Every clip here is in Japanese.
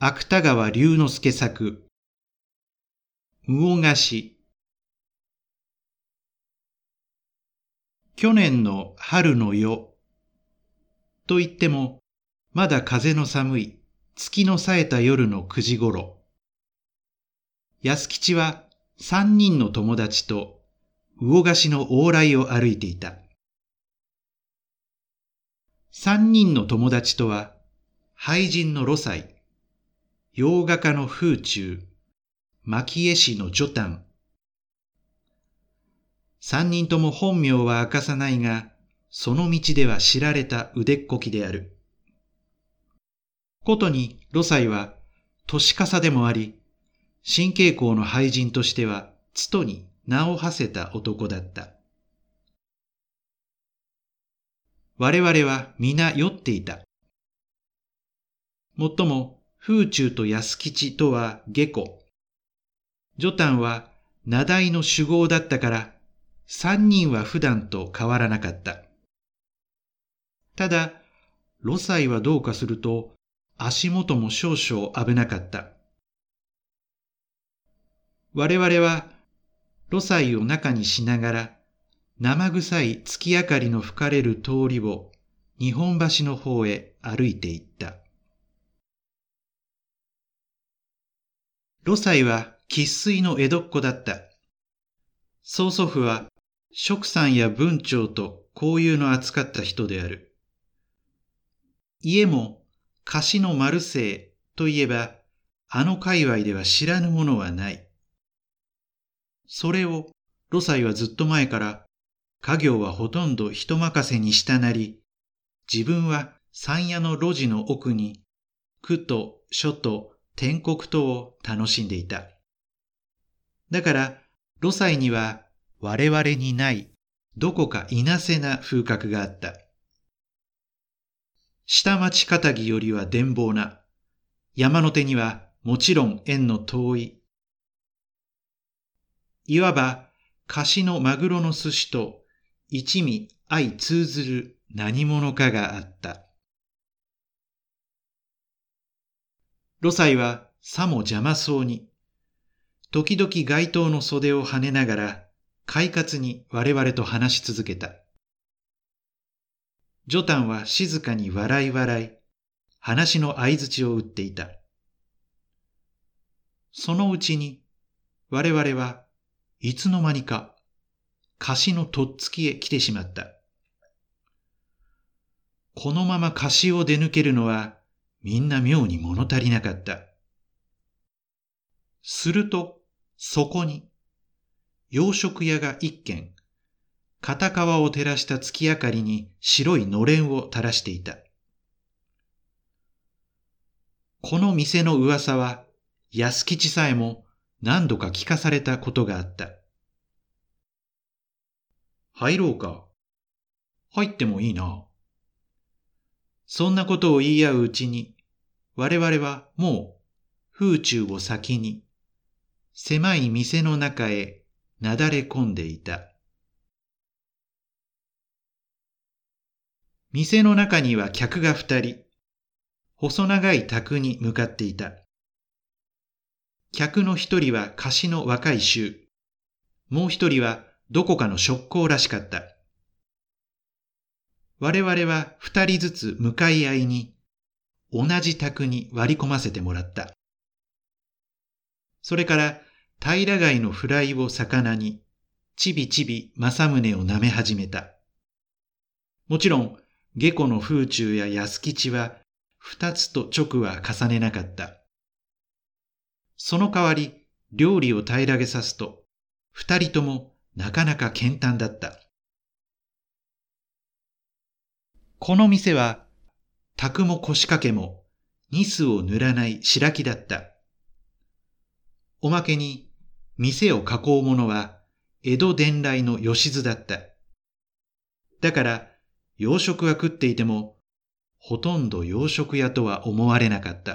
芥川龍之介作、魚河岸。去年の春の夜。と言っても、まだ風の寒い月の冴えた夜の9時ごろ。安吉は3人の友達と魚河岸の往来を歩いていた。3人の友達とは、俳人の露西、洋画家の風中、蒔絵師の徐丹。3人とも本名は明かさないが、その道では知られた腕っこきである。ことに露西は年かさでもあり、新傾向の俳人としてはつとに名を馳せた男だった。我々は皆酔っていた。もっとも風中と安吉とは下戸。徐丹は名題の酒豪だったから、三人は普段と変わらなかった。ただ、露西はどうかすると、足元も少々危なかった。我々は、露西を中にしながら、生臭い月明かりの吹かれる通りを日本橋の方へ歩いていった。露西は生粋の江戸っ子だった。曽祖父は蜀山や文鳥と交友の扱った人である。家も貸しの丸姓といえば、あの界隈では知らぬものはない。それを露西はずっと前から家業はほとんど人任せにしたなり、自分は山谷の路地の奥に区と書と天国とを楽しんでいた。だから露西には我々にないどこかいなせな風格があった。下町かぎよりは伝望な、山の手にはもちろん縁の遠い、いわば貸しのマグロの寿司と一味相通ずる何者かがあった。露西はさも邪魔そうに、時々街灯の袖を跳ねながら、快活に我々と話し続けた。徐丹は静かに笑い、話の相槌を打っていた。そのうちに、我々はいつの間にか、貸しのとっつきへ来てしまった。このまま貸しを出抜けるのは、みんな妙に物足りなかった。すると、そこに、洋食屋が一軒、片川を照らした月明かりに白いのれんを垂らしていた。この店の噂は、安吉さえも何度か聞かされたことがあった。入ろうか。入ってもいいな。そんなことを言い合ううちに、我々はもう風中を先に、狭い店の中へなだれ込んでいた。店の中には客が2人、細長い宅に向かっていた。客の1人は貸しの若い衆、もう1人はどこかの職工らしかった。我々は2人ずつ向かい合いに、同じ宅に割り込ませてもらった。それから平貝のフライを魚に、ちびちび正宗を舐め始めた。もちろん、下戸の風中や安吉は、2つと直は重ねなかった。その代わり、料理を平らげさすと、2人ともなかなか健談だった。この店は、宅も腰掛けも、ニスを塗らない白木だった。おまけに、店を囲う者は、江戸伝来の吉津だった。だから、洋食は食っていても、ほとんど洋食屋とは思われなかった。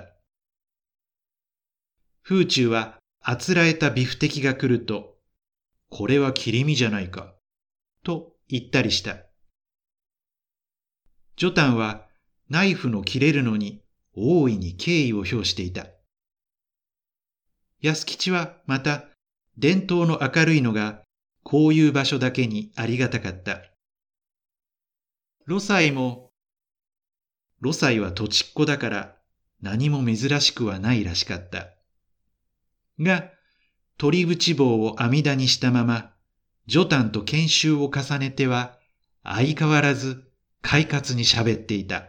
風中はあつらえたビフテキが来ると、これは切り身じゃないか、と言ったりした。徐丹はナイフの切れるのに大いに敬意を表していた。 安吉はまた、伝統の明るいのが、こういう場所だけにありがたかった。ロサイは土地っ子だから何も珍しくはないらしかった。が、鳥淵棒を網田にしたまま、ジョタンと研修を重ねては、相変わらず快活に喋っていた。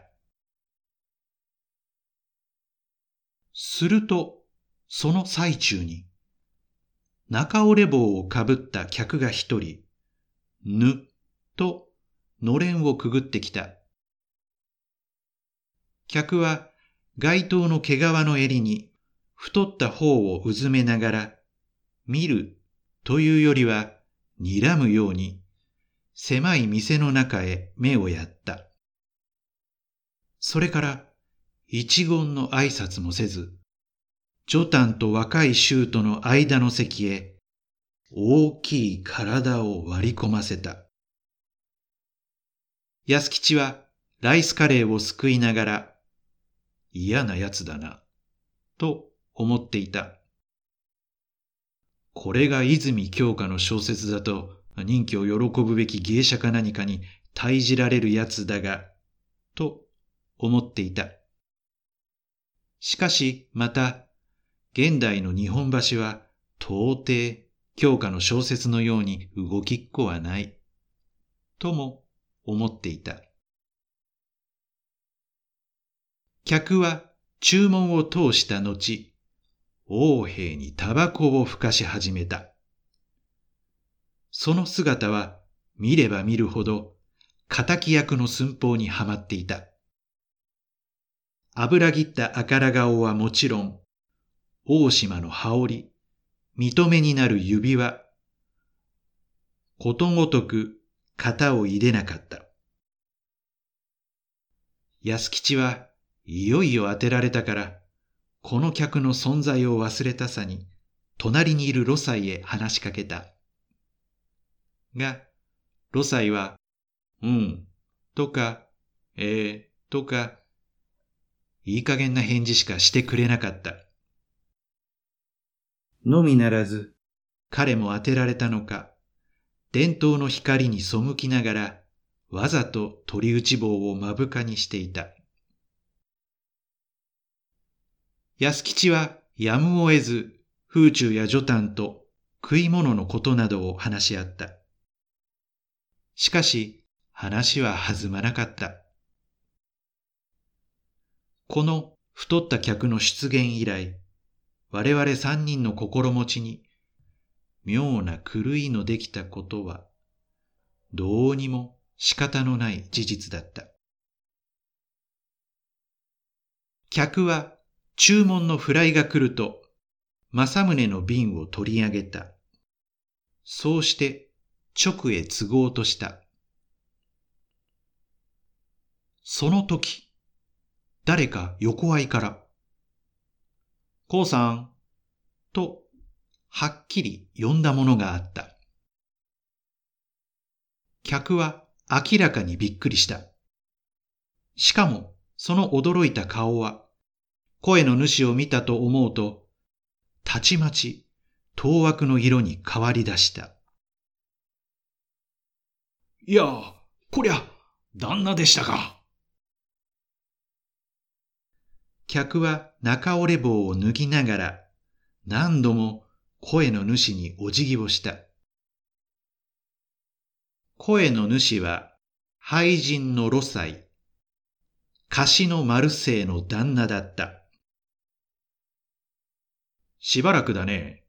すると、その最中に、中折れ帽をかぶった客が一人、ぬ、と、のれんをくぐってきた。客は、街灯の毛皮の襟に、太った方をうずめながら、見るというよりは、睨むように、狭い店の中へ目をやった。それから、一言の挨拶もせず、ジョタンと若い衆との間の席へ、大きい体を割り込ませた。安吉はライスカレーをすくいながら、嫌なやつだな、と思っていた。これが泉鏡花の小説だと、人気を喜ぶべき芸者か何かに退じられるやつだが、と思っていた。しかしまた、現代の日本橋は到底鏡花の小説のように動きっこはない、とも思っていた。客は注文を通した後、横柄にタバコをふかし始めた。その姿は見れば見るほど敵役の寸法にはまっていた。油ぎった赤ら顔はもちろん、大島の羽織、認めになる指輪、ことごとく型を入れなかった。安吉はいよいよ当てられたから、この客の存在を忘れたさに、隣にいるロサイへ話しかけた。が、ロサイは、とか、とか、いい加減な返事しかしてくれなかった。のみならず、彼も当てられたのか、電灯の光に背きながら、わざと鳥打ち棒を目深にしていた。安吉はやむを得ず、風中やジョタンと食い物のことなどを話し合った。しかし、話は弾まなかった。この太った客の出現以来、我々三人の心持ちに妙な狂いのできたことは、どうにも仕方のない事実だった。客は注文のフライが来ると、政宗の瓶を取り上げた。そうして直へ継ごうとした。その時、誰か横合いから、こうさん、と、はっきり呼んだものがあった。客は明らかにびっくりした。しかも、その驚いた顔は、声の主を見たと思うと、たちまち、当惑の色に変わり出した。 いや、こりゃ、旦那でしたか。 客は中折れ棒を脱ぎながら、何度も声の主にお辞儀をした。声の主は、俳人のロサイ、貸しのマルセイの旦那だった。 しばらくだね。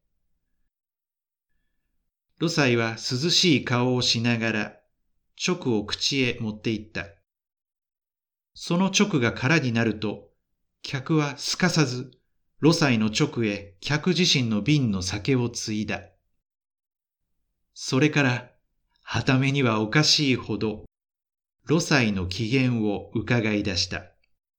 ロサイは涼しい顔をしながら、直を口へ持っていった。その直が空になると、客はすかさず、ロサイの直へ客自身の瓶の酒をついだ。それから、はためにはおかしいほど、ロサイの機嫌を伺い出した。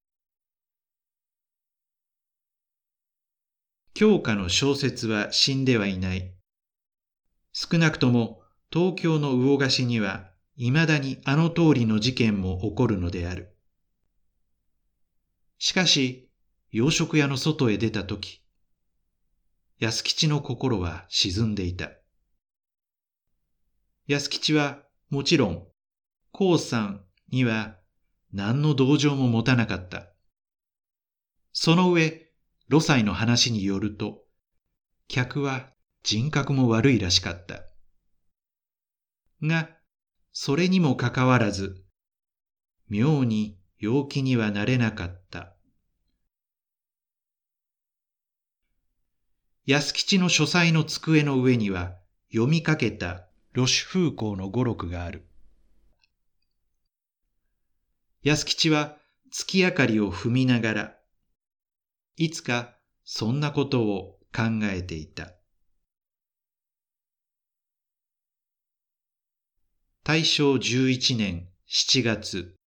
鏡花の小説は死んではいない。少なくとも東京の魚河岸には、未だにあの通りの事件も起こるのである。しかし、洋食屋の外へ出たとき、 安吉の心は沈んでいた。安吉はもちろん、高さんには何の同情も持たなかった。その上、露西の話によると、客は人格も悪いらしかった。が、それにもかかわらず、妙に陽気にはなれなかった。安吉の書斎の机の上には読みかけたロシュフーコーの語録がある。安吉は月明かりを踏みながら、いつかそんなことを考えていた。大正11年7月。